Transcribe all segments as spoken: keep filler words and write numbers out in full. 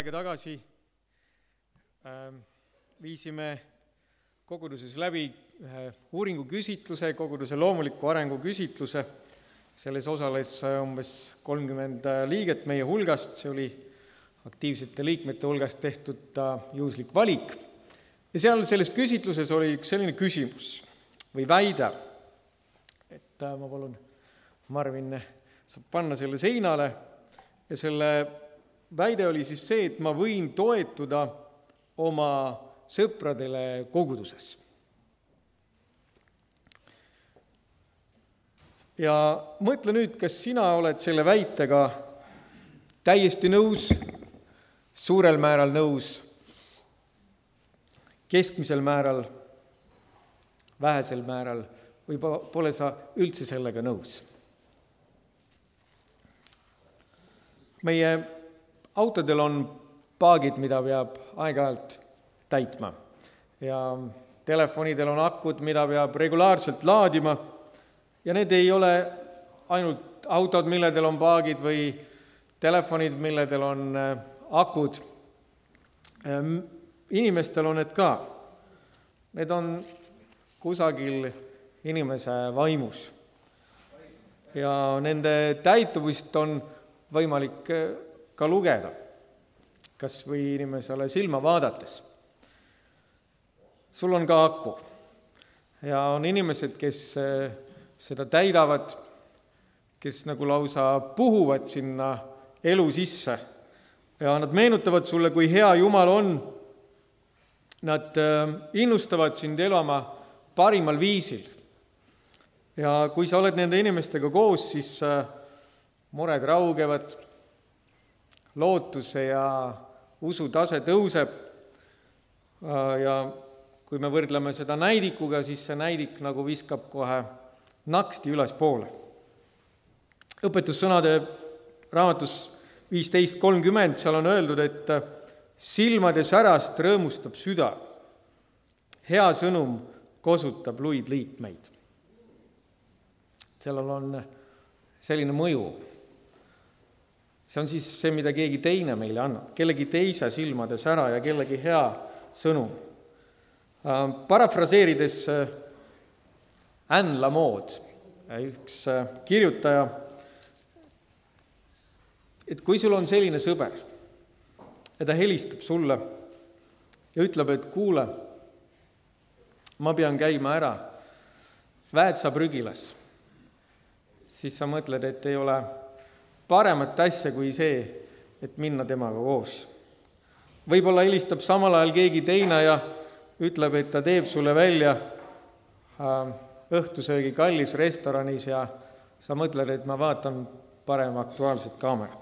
aega tagasi äh, viisime koguduses läbi ühe uuringuküsitluse, koguduse loomuliku arengu küsitluse. Selles osales umbes kolmkümmend liiget meie hulgast, see oli aktiivsete liikmete hulgast tehtud juhuslik valik. Ja seal selles küsitluses oli üks selline küsimus või väide, et ma palun, Marvin saab panna selle seinale, ja selle väide oli siis see, et ma võin toetuda oma sõpradele koguduses. Ja mõtle nüüd, kas sina oled selle väitega täiesti nõus, suurel määral nõus, keskmisel määral, vähesel määral või pole sa üldse sellega nõus. Meie autodel on paagid, mida peab aeg-ajalt täitma, ja telefonidel on akud, mida peab regulaarselt laadima, ja need ei ole ainult autod, milledel on paagid, või telefonid, milledel on akud. Inimestel on need ka. Need on kusagil inimese vaimus. Ja nende täituvust on võimalik ka lugeda, kas või inimesele silma vaadates. Sul on ka aku ja on inimesed, kes seda täidavad, kes nagu lausa puhuvad sinna elu sisse ja nad meenutavad sulle, kui hea Jumal on. Nad innustavad sind elama parimal viisil. Ja kui sa oled nende inimestega koos, siis mured raugevad, lootuse ja usu tase tõuseb, ja kui me võrdleme seda näidikuga, siis see näidik nagu viskab kohe naksti üles poole. Õpetussõnade raamatus viisteist kolmkümmend, seal on öeldud, et silmade särast rõõmustab süda, hea sõnum kosutab luid liikmeid. Sellel on selline mõju. See on siis see, mida keegi teine meile annab, kellegi teise silmade sära ja kellegi hea sõnum. Parafraseerides Anne Lamott, üks kirjutaja, et kui sul on selline sõber ja ta helistab sulle ja ütleb, et kuule, ma pean käima ära Väätsa prügilas, siis sa mõtled, et ei ole paremat asja kui see, et minna temaga koos. Võib-olla helistab samal ajal keegi teine ja ütleb, et ta teeb sulle välja õhtusöögi kallis restoranis ja sa mõtled, et ma vaatan parem Aktuaalset kaamerat.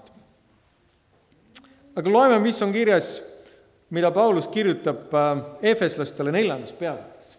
Aga loeme, mis on kirjas, mida Paulus kirjutab Efeslastele neljandas peatükis.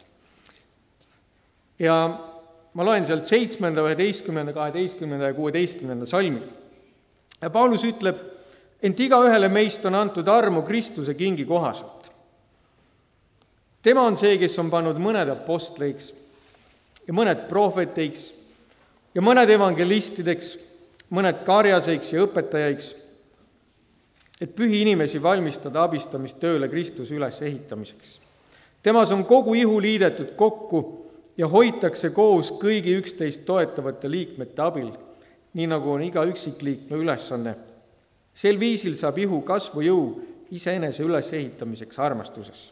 Ja ma loen sealt seitsmenda, üheteistkümnenda, kaheteistkümnenda ja kuueteistkümnenda salmi. Ja Paulus ütleb, ent igaühele meist on antud armu Kristuse kingi kohaselt. Tema on see, kes on pannud mõned apostleiks ja mõned prohveteiks ja mõned evangelistideks, mõned karjaseiks ja õpetajaiks, et pühi inimesi valmistada abistamist tööle Kristuse üles ehitamiseks. Temas on kogu ihu liidetud kokku ja hoitakse koos kõigi üksteist toetavate liikmete abil, nii nagu on iga üksikliikme ülesanne. Sel viisil saab ihu kasvu jõu iseenese üles ehitamiseks armastuses.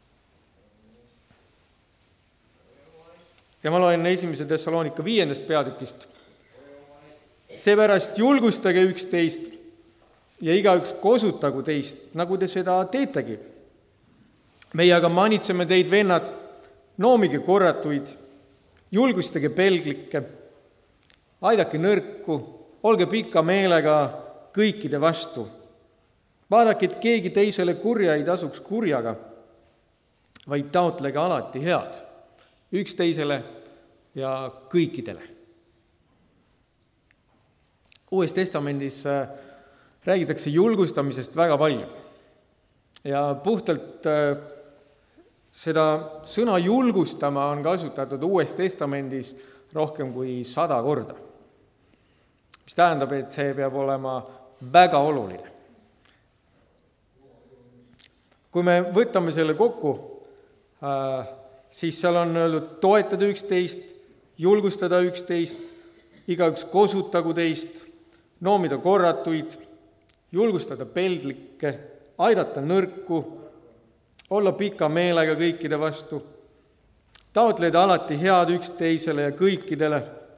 Ja ma loen esimese Thessalonika viiendast peatükist. Seepärast julgustage üksteist ja igaüks kosutagu teist, nagu te seda teetegi. Meie aga manitseme teid, vennad, noomige korratuid, julgustage pelglikke, aidake nõrku, olge pika meelega kõikide vastu. Vaadake, et keegi teisele kurja ei tasuks kurjaga, vaid taotlege alati head, üksteisele ja kõikidele. Uues testamendis räägitakse julgustamisest väga palju. Ja puhtalt seda sõna julgustama on kasutatud Uues testamendis rohkem kui sada korda. Mis tähendab, et see peab olema väga oluline. kui me võtame selle kokku, siis seal on öeldud toetada üksteist, julgustada üksteist, igaüks kosutagu teist, noomida korratuid, julgustada peldlikke, aidata nõrku, olla pika meelega kõikide vastu, taotleda alati head üksteisele ja kõikidele.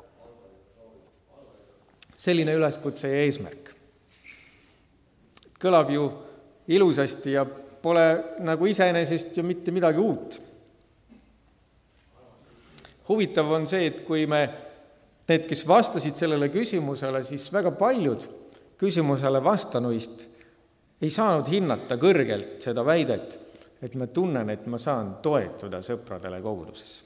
Selline üleskutse ja eesmärk. Kõlab ju ilusasti ja pole nagu iseenesest ju mitte midagi uut. Huvitav on see, et kui me, need, kes vastasid sellele küsimusele, siis väga paljud küsimusele vastanuist ei saanud hinnata kõrgelt seda väidet, et ma tunnen, et ma saan toetuda sõpradele koguduses.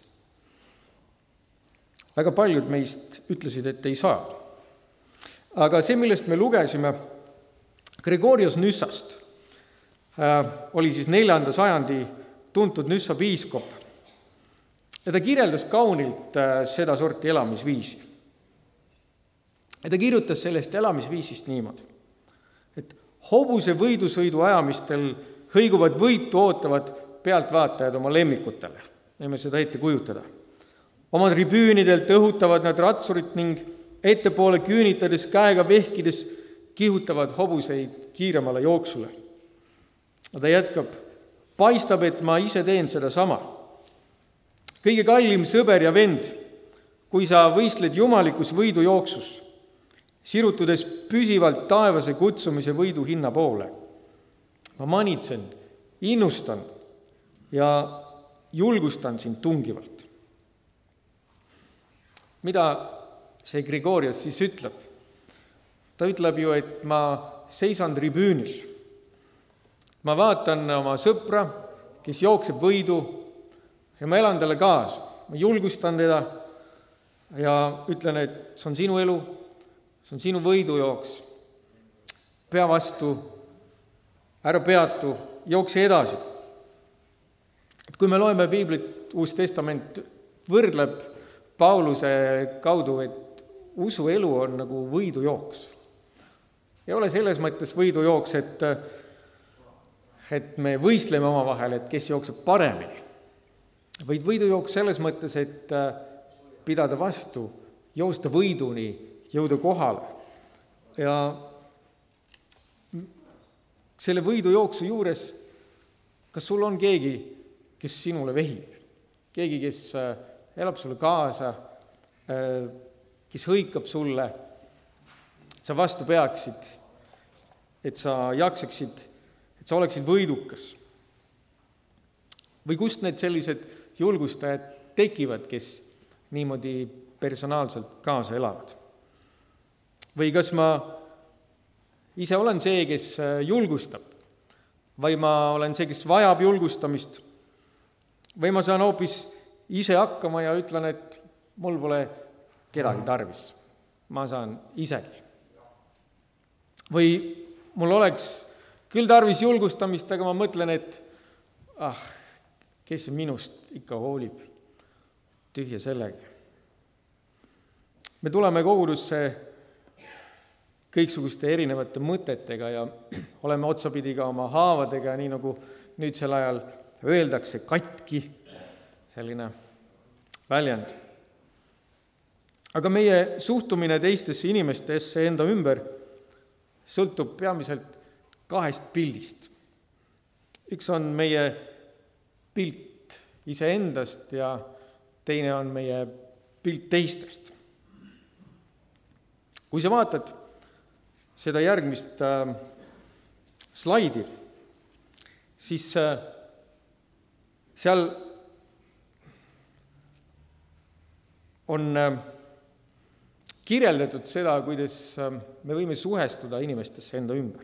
Väga paljud meist ütlesid, et ei saa. Aga see, millest me lugesime Gregorios Nyssast, oli siis neljanda sajandi tuntud Nyssa piiskop. Ja ta kirjeldas kaunilt seda sorti elamisviisi. Ja ta kirjutas sellest elamisviisist niimoodi, et hobuse võidusõidu ajamistel hõiguvad võitu ootavad pealtvaatajad oma lemmikutele. Võime seda ette kujutada. Oma tribüünidelt õhutavad nad ratsurit ning ettepoole küünitades käega vehkides kihutavad hobuseid kiiremale jooksule. Ta jätkab, paistab, et ma ise teen seda sama. Kõige kallim sõber ja vend, kui sa võistled jumalikus võidujooksus, sirutudes püsivalt taevase kutsumise võidu hinna poole. Ma manitsen, innustan ja julgustan sind tungivalt. Mida see Gregorios siis ütleb? Ta ütleb ju, et ma seisan tribüünil. Ma vaatan oma sõpra, kes jookseb võidu ja ma elan talle kaasa. Ma julgustan teda ja ütlen, et see on sinu elu, see on sinu võidujooks. Pea vastu, ära peatu, jookse edasi. Et kui me loeme Piiblit, Uus Testament võrdleb Pauluse kaudu, et usuelu on nagu võidujooks. Ei ole selles mõttes võidujooks, et et me võistleme oma vahel, et kes jookseb paremini. Võid võidujooks selles mõttes, et pidada vastu, joosta võiduni, jõuda kohale. Ja selle võidujooksu juures, kas sul on keegi, kes sinule vehib? Keegi, kes elab sulle kaasa, kes hõikab sulle, et sa vastu peaksid, et sa jaksaksid, et sa oleksid võidukas. Või kust need sellised julgustajad tekivad, kes niimoodi personaalselt kaasa elavad? Või kas ma ise olen see, kes julgustab? Või ma olen see, kes vajab julgustamist? Või ma saan hoopis ise hakkama ja ütlen, et mul pole kedagi tarvis. Ma saan isegi. Või mul oleks küll tarvis julgustamist, aga ma mõtlen, et ah, kes minust ikka hoolib, tühja sellegi. Me tuleme kogudusse kõiksuguste erinevate mõtetega ja oleme otsapidi ka oma haavadega, nii nagu nüüd sel ajal öeldakse, katki, selline väljend. Aga meie suhtumine teistesse inimestesse enda ümber sõltub peamiselt kahest pildist. Üks on meie pilt iseendast ja teine on meie pilt teistest. Kui sa vaatad seda järgmist äh, slaidi, siis äh, seal on äh, kirjeldatud seda, kuidas äh, me võime suhestuda inimestesse enda ümber.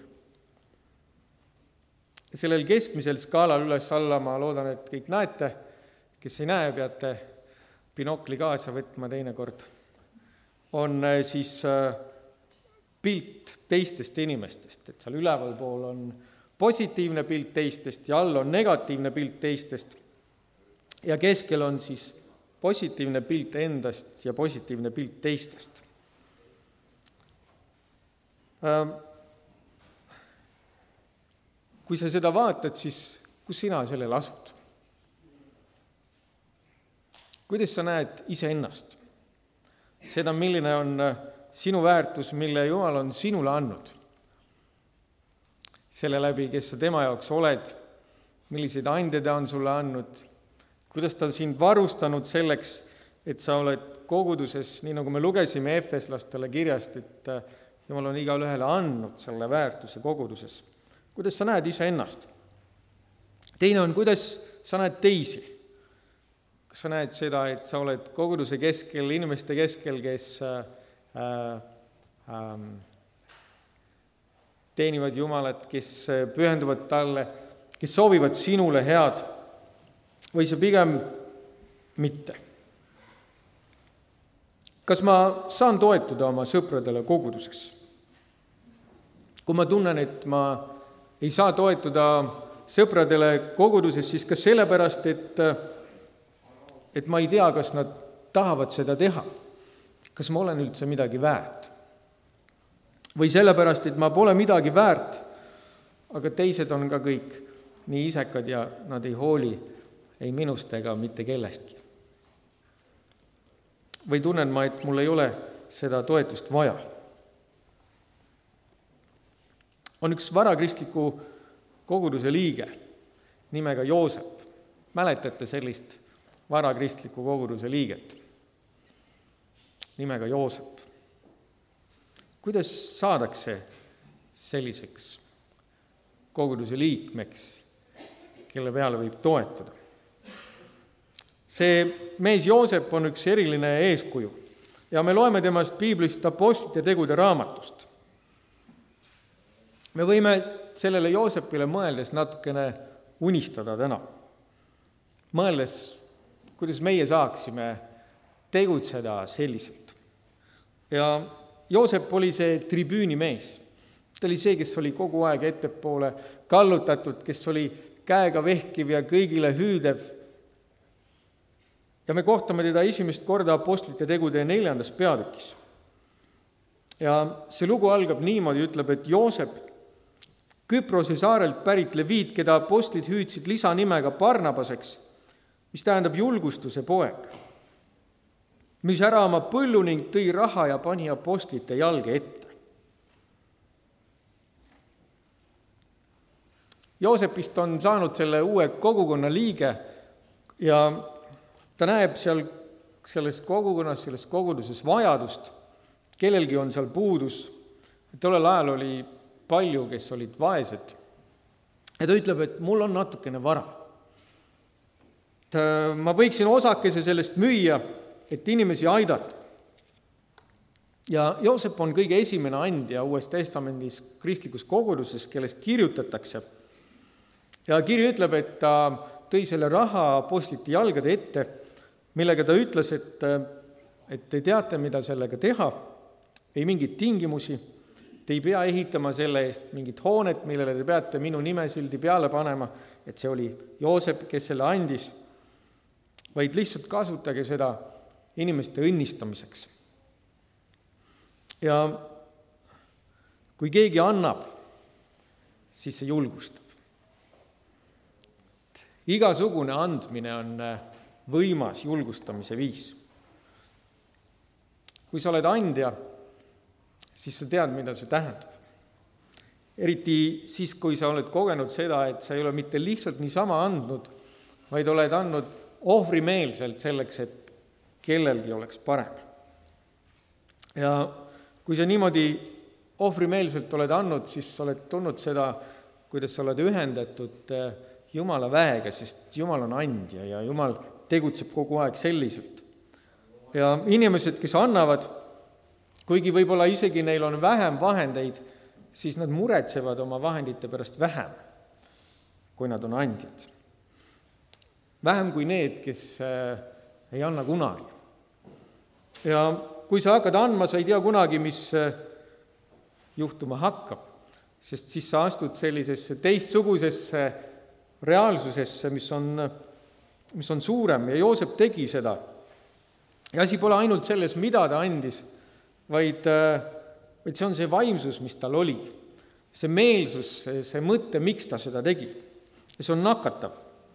Sellel keskmisel skaalal üles-alla, ma loodan, et kõik näete, kes ei näe, peate binokli kaasa võtma teinekord, on siis pilt teistest inimestest, et seal üleval pool on positiivne pilt teistest ja all on negatiivne pilt teistest ja keskel on siis positiivne pilt endast ja positiivne pilt teistest. Kui sa seda vaatad, siis kus sina sellele asud? Kuidas sa näed iseennast? Seda, milline on sinu väärtus, mille Jumal on sinule andnud. Selle läbi, kes sa tema jaoks oled, milliseid ande ta on sulle andnud, kuidas ta on sind varustanud selleks, et sa oled koguduses, nii nagu me lugesime efeslastele kirjast, et Jumal on igale ühele andnud selle väärtuse koguduses. Kuidas sa näed iseennast? Teine on, kuidas sa näed teisi. Kas sa näed seda, et sa oled koguduse keskel, inimeste keskel, kes äh, äh, teenivad Jumalat, kes pühenduvad talle, kes soovivad sinule head, või see pigem mitte? Kas ma saan toetuda oma sõpradele koguduses? Kui ma tunnen, et ma ei saa toetuda sõpradele koguduses, siis kas sellepärast, et, et ma ei tea, kas nad tahavad seda teha? Kas ma olen üldse midagi väärt? Või sellepärast, et ma pole midagi väärt, aga teised on ka kõik nii isekad ja nad ei hooli ei minust ega mitte kellestki. Või tunnen ma, et mul ei ole seda toetust vaja. On üks varakristliku koguduse liige nimega Joosep. Mäletate sellist varakristliku koguduse liiget nimega Joosep? Kuidas saadakse selliseks koguduse liikmeks, kelle peale võib toetuda? See mees Joosep on üks eriline eeskuju ja me loeme temast piiblist Apostlite tegude raamatust. Me võime sellele Joosepile mõeldes natukene unistada täna. Mõeldes, kuidas meie saaksime tegutseda selliselt. Ja Joosep oli see tribüüni mees. Ta oli see, kes oli kogu aeg ettepoole kallutatud, kes oli käega vehkiv ja kõigile hüüdev. Ja me kohtame teda esimest korda Apostlite tegude neljandas peatükis. Ja see lugu algab niimoodi, ütleb, et Joosep, Küprose saarelt pärit leviit, keda apostlid hüüdsid lisanimega Barnabaseks, mis tähendab julgustuse poeg, müüs ära oma põllu ning tõi raha ja pani apostlite jalge ette. Joosepist on saanud selle uue kogukonna liige ja ta näeb seal selles kogukonnas, selles koguduses vajadust, kellelgi on seal puudus. Tollel ajal oli palju, kes olid vaesed. Ja ta ütleb, et mul on natukene vara. Ma võiksin osakese sellest müüa, et inimesi aidata. Ja Joosep on kõige esimene andja Uues Testamendis kristlikus koguduses, kellest kirjutatakse. Ja kiri ütleb, et ta tõi selle raha apostlite jalgade ette, millega ta ütles, et, et te teate, mida sellega teha, ei mingit tingimusi, te ei pea ehitama selle eest mingit hoonet, millele te peate minu nimesildi peale panema, et see oli Joosep, kes selle andis, vaid lihtsalt kasutage seda inimeste õnnistamiseks. Ja kui keegi annab, siis see julgustab. Igasugune andmine on võimas julgustamise viis. Kui sa oled andja, siis sa tead, mida see tähendab. Eriti siis, kui sa oled kogenud seda, et sa ei ole mitte lihtsalt niisama andnud, vaid oled andnud ohvrimeelselt selleks, et kellelgi oleks parem. Ja kui sa niimoodi ohvrimeelselt oled andnud, siis sa oled tulnud seda, kuidas sa oled ühendatud Jumala väega, sest Jumal on andja ja Jumal tegutseb kogu aeg selliselt. Ja inimesed, kes annavad, kuigi võib-olla isegi neil on vähem vahendeid, siis nad muretsevad oma vahendite pärast vähem, kui nad on andjad. Vähem kui need, kes ei anna kunagi. Ja kui sa hakkad andma, sa ei tea kunagi, mis juhtuma hakkab, sest siis sa astud sellisesse teistsugusesse reaalsusesse, mis on, mis on suurem ja Joosep tegi seda. Ja asi pole ainult selles, mida ta andis, vaid, vaid see on see vaimsus, mis tal oli. See meelsus, see, see mõte, miks ta seda tegi. see on nakatav.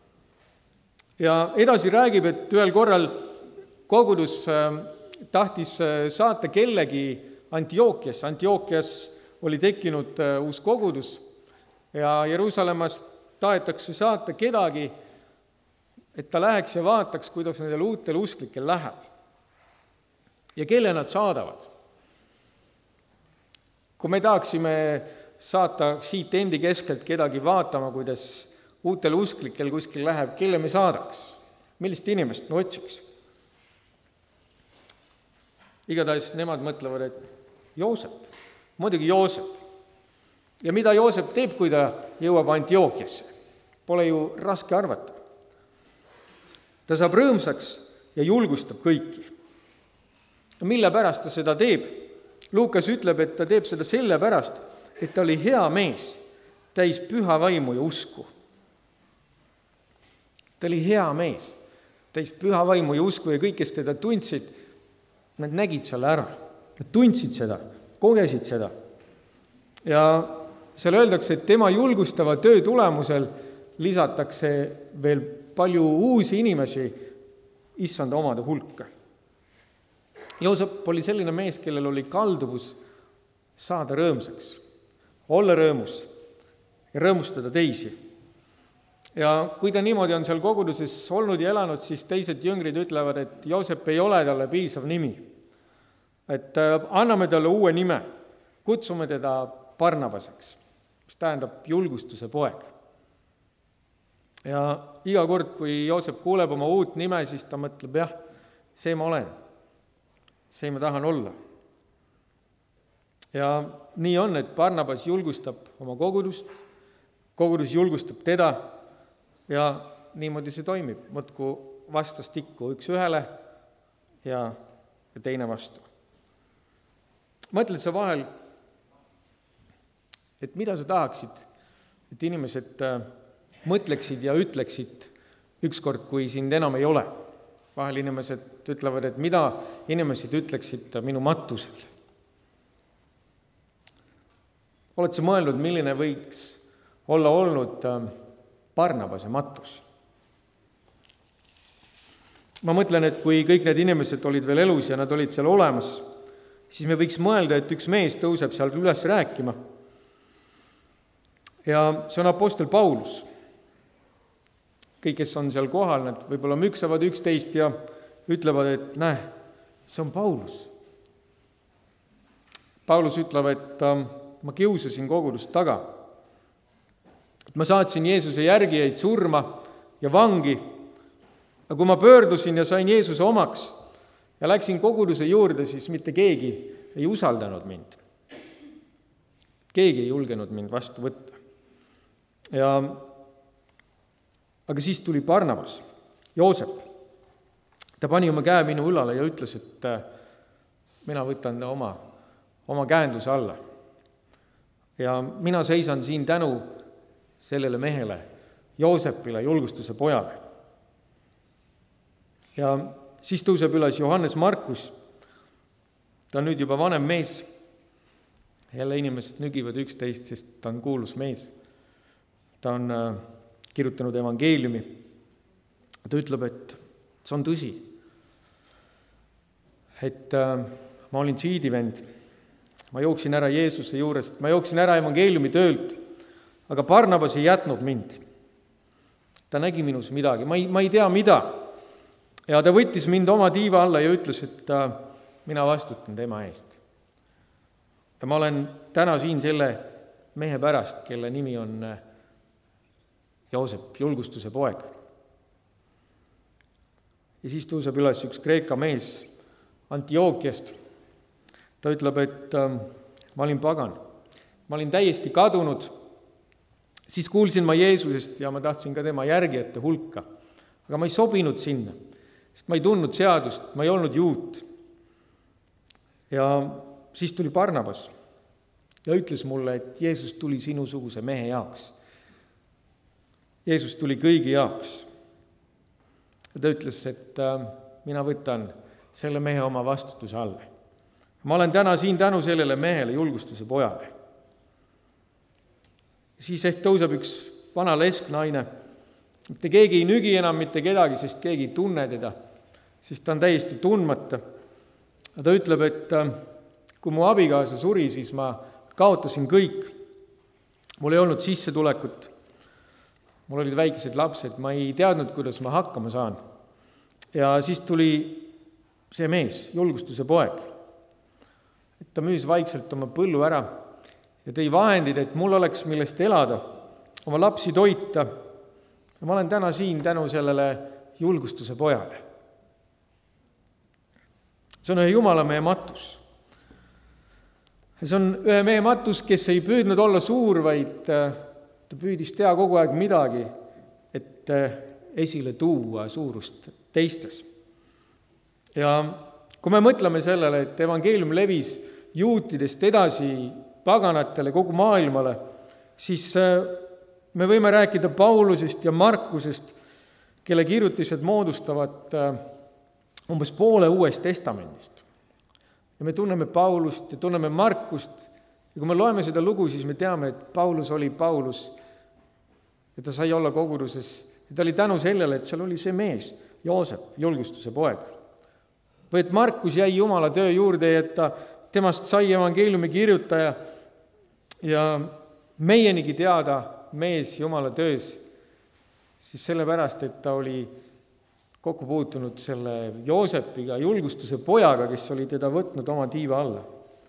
Ja edasi räägib, et ühel korral kogudus tahtis saata kellegi Antiookias. Antiookias oli tekkinud uus kogudus ja Jeruusalemmast tahetakse saata kedagi, et ta läheks ja vaataks, kuidas nendel uutel usklikel läheb. Ja kelle nad saadavad? Kui me tahaksime saata siit endi keskelt kedagi vaatama, kuidas uutel usklikel kuskil läheb, kelle me saadaks? Millist inimest me otsiks? Igatahes nemad mõtlevad, et Joosep, muidugi Joosep. Ja mida Joosep teeb, kui ta jõuab Antiookiasse? Pole ju raske arvata. Ta saab rõõmsaks ja julgustab kõiki. Mille pärast ta seda teeb? Luukas ütleb, et ta teeb seda selle pärast, et ta oli hea mees, täis püha vaimu ja usku. Ta oli hea mees, täis püha vaimu ja usku ja kõik, kes teda tundsid, nad nägid selle ära. Nad tundsid seda, kogesid seda. Ja seal öeldakse, et tema julgustava töö tulemusel lisatakse veel palju uusi inimesi issanda omade hulka. Joosep oli selline mees, kellel oli kalduvus saada rõõmsaks, olla rõõmus ja rõõmustada teisi. Ja kui ta niimoodi on seal koguduses olnud ja elanud, siis teised jüngrid ütlevad, et Joosep ei ole talle piisav nimi. Et anname talle uue nime, kutsume teda Barnabaseks, mis tähendab julgustuse poeg. Ja iga kord, kui Joosep kuuleb oma uut nime, siis ta mõtleb, jah, see ma olen, see ma tahan olla. Ja nii on, et Barnabas julgustab oma kogudust, kogudus julgustab teda ja niimoodi see toimib, mõtku vastastikku üks ühele ja, ja teine vastu. Mõtled sa vahel, et mida sa tahaksid, et inimesed mõtleksid ja ütleksid ükskord, kui sind enam ei ole. Vahel inimesed ütlevad, et mida inimesed ütleksid minu matusel. Oled sa mõelnud, milline võiks olla olnud Barnabase matus? Ma mõtlen, et kui kõik need inimesed olid veel elus ja nad olid seal olemas, siis me võiks mõelda, et üks mees tõuseb seal üles rääkima. Ja see on apostel Paulus. Kõik, kes on seal kohal, nad võib-olla müksavad üksteist ja ütlevad, et näe, see on Paulus. Paulus ütleb, et ma kiusasin kogudust taga. Et ma saatsin Jeesuse järgijaid surma ja vangi. Aga kui ma pöördusin ja sain Jeesuse omaks ja läksin koguduse juurde, siis mitte keegi ei usaldanud mind. Keegi ei julgenud mind vastu võtta. Ja aga siis tuli Barnabas, Joosep. Ta pani oma käe minu õlale ja ütles, et mina võtan oma, oma käenduse alla. Ja mina seisan siin tänu sellele mehele, Joosepile, julgustuse pojale. Ja siis tõuseb üles Johannes Markus. Ta on nüüd juba vanem mees. Jälle inimesed nügivad üksteist, sest ta on kuulus mees. Ta on kirjutanud evangeeliumi. Ta ütleb, et see on tõsi. Et äh, ma olin siidivend. Ma jooksin ära Jeesuse juurest. Ma jooksin ära evangeeliumi töölt. Aga Barnabas ei jätnud mind. Ta nägi minus midagi. Ma ei, ma ei tea mida. Ja ta võttis mind oma tiiva alla ja ütles, et äh, mina vastutan tema eest. Ja ma olen täna siin selle mehe pärast, kelle nimi on äh, Joosep, julgustuse poeg. Ja siis tõuseb üles üks Kreeka mees Antiookiast. Ta ütleb, et äh, ma olin pagan. Ma olin täiesti kadunud. Siis kuulsin ma Jeesusest ja ma tahtsin ka tema järgijate hulka. Aga ma ei sobinud sinna, sest ma ei tundnud seadust, ma ei olnud juut. Ja siis tuli Barnabas ja ütles mulle, et Jeesus tuli sinusuguse mehe jaoks. Jeesus tuli kõigi jaoks. Ja ta ütles, et äh, mina võtan selle mehe oma vastutuse alla. Ma olen täna siin tänu sellele mehele, julgustuse pojale. Siis ehk tõuseb üks vana lesknaine. Mitte keegi ei nügi enam mitte kedagi, sest keegi ei tunne teda, sest ta on täiesti tundmata. Ta ütleb, et kui mu abikaasa suri, siis ma kaotasin kõik. Mul ei olnud sissetulekut. Mul olid väikesed lapsed, ma ei teadnud, kuidas ma hakkama saan. Ja siis tuli see mees, julgustuse poeg. Et ta müüs vaikselt oma põllu ära ja tõi vahendid, et mul oleks millest elada, oma lapsi toita. Ja ma olen täna siin tänu sellele julgustuse pojale. See on ühe Jumala mehe matus. See on ühe mehe matus, kes ei püüdnud olla suur, vaid ta püüdis teha kogu aeg midagi, et esile tuua suurust teistes. Ja kui me mõtleme sellele, et evangeelium levis juutidest edasi paganatele kogu maailmale, siis me võime rääkida Paulusest ja Markusest, kelle kirjutised moodustavad umbes poole Uuest Testamendist. Ja me tunneme Paulust ja tunneme Markust. Ja kui me loeme seda lugu, siis me teame, et Paulus oli Paulus ja ta sai olla koguduses. Ja ta oli tänu sellele, et seal oli see mees, Joosep, julgustuse poeg. Või et Markus jäi Jumala töö juurde, et ta, temast sai evangeeliumi kirjutaja ja meienigi teada mees Jumala töös, siis sellepärast, et ta oli kokku puutunud selle Joosepiga, julgustuse pojaga, kes oli teda võtnud oma tiiva alla.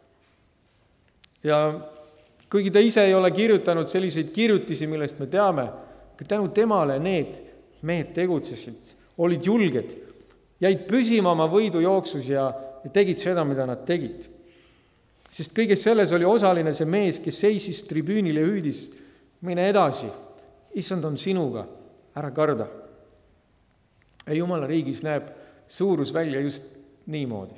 Ja kuigi ta ise ei ole kirjutanud selliseid kirjutisi, millest me teame, ka tänu temale need mehed tegutsesid, olid julged, jäid püsima oma võidujooksus ja, ja tegid seda, mida nad tegid. Sest kõiges selles oli osaline see mees, kes seisis tribüünil ja hüüdis, mine edasi, issand on sinuga, ära karda. Ja Jumala riigis näeb suurus välja just niimoodi.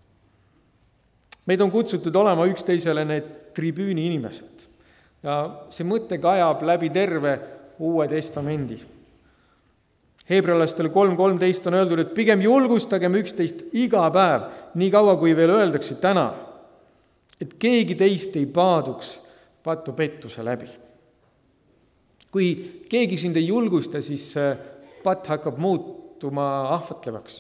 Meid on kutsutud olema üksteisele need tribüüni inimesed. Ja see mõte kajab läbi terve Uue Testamendi. Heebrealastele kolm kolmteist on öeldud, et pigem julgustagem üksteist iga päev, nii kaua kui veel öeldakse täna, et keegi teist ei paaduks patu pettuse läbi. Kui keegi sind ei julgusta, siis patt hakkab muutuma ahvatlevaks.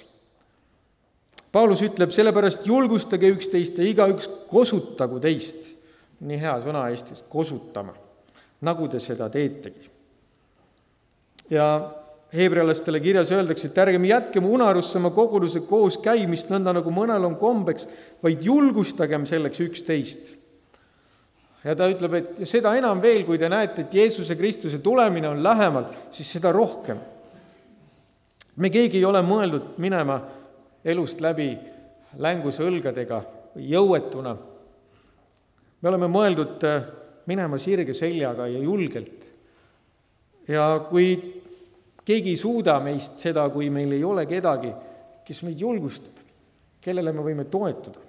Paulus ütleb, sellepärast julgustage üksteist ja igaüks kosutagu teist. Nii hea sõna Eestis, kosutama, nagu te seda teetegi. Ja heebrealastele kirjas öeldakse, et ärgem jätkem unarussema koguduse koos käimist, nõnda nagu mõnel on kombeks, vaid julgustagem selleks üksteist. Ja ta ütleb, et seda enam veel, kui te näete, et Jeesuse Kristuse tulemine on lähemal, siis seda rohkem. Me keegi ei ole mõeldud minema elust läbi längus õlgadega või jõuetuna. Me oleme mõeldud minema sirge seljaga ja julgelt. Ja kui keegi ei suuda meist seda, kui meil ei ole kedagi, kes meid julgustab, kellele me võime toetuda.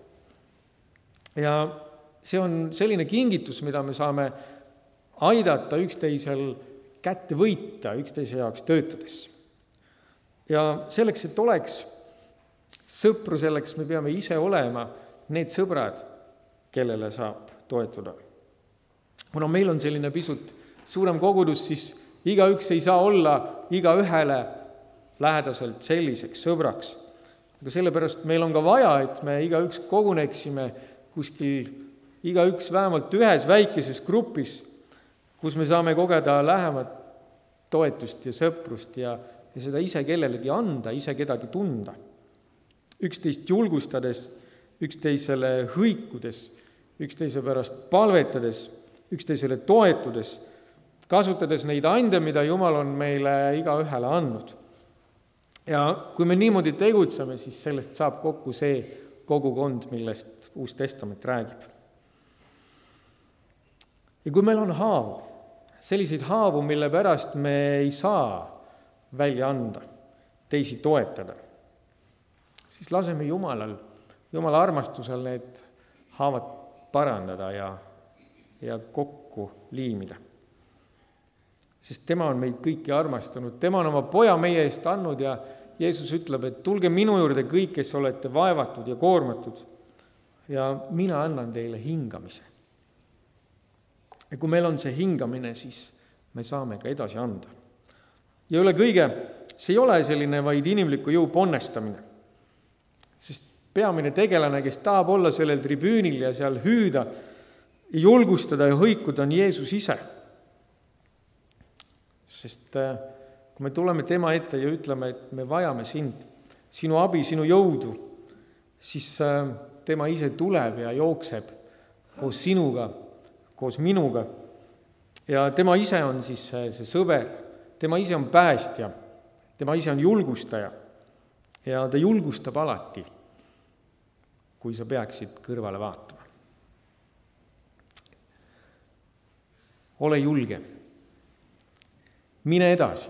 Ja see on selline kingitus, mida me saame aidata üksteisel kätte võita, üksteise jaoks töötades. Ja selleks, et oleks sõpru, selleks me peame ise olema need sõbrad, kellele saab toetuda. Kuna meil on selline pisut suurem kogudus, siis igaüks ei saa olla iga ühele lähedaselt selliseks sõbraks. Aga sellepärast meil on ka vaja, et me igaüks koguneksime kuskil igaüks vähemalt ühes väikeses grupis, kus me saame kogeda lähemat toetust ja sõprust ja, ja seda ise kellelegi anda, ise kedagi tunda. Üksteist julgustades, üksteisele hõikudes, üksteise pärast palvetades, üksteisele toetudes, kasutades neid ande, mida Jumal on meile iga ühele andnud. Ja kui me niimoodi tegutseme, siis sellest saab kokku see kogukond, millest Uus Testament räägib. Ja kui meil on haavu, selliseid haavu, mille pärast me ei saa välja anda, teisi toetada, siis laseme Jumalal, Jumala armastusel need haavad parandada ja, ja kokku liimida. Sest tema on meid kõiki armastanud, tema on oma poja meie eest andnud ja Jeesus ütleb, et tulge minu juurde kõik, kes olete vaevatud ja koormatud ja mina annan teile hingamise. Ja kui meil on see hingamine, siis me saame ka edasi anda. Ja üle kõige, see ei ole selline vaid inimliku jõu ponnestamine, sest peamine tegelane, kes tahab olla sellel tribüünil ja seal hüüda, julgustada ja hõikuda, on Jeesus ise. Sest kui me tuleme tema ette ja ütleme, et me vajame sind, sinu abi, sinu jõudu, siis tema ise tuleb ja jookseb koos sinuga, koos minuga. Ja tema ise on siis see, see sõber, tema ise on päästja, tema ise on julgustaja ja ta julgustab alati, kui sa peaksid kõrvale vaatama. Ole julge, mine edasi,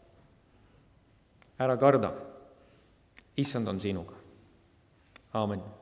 ära karda, issand on sinuga. Aamen.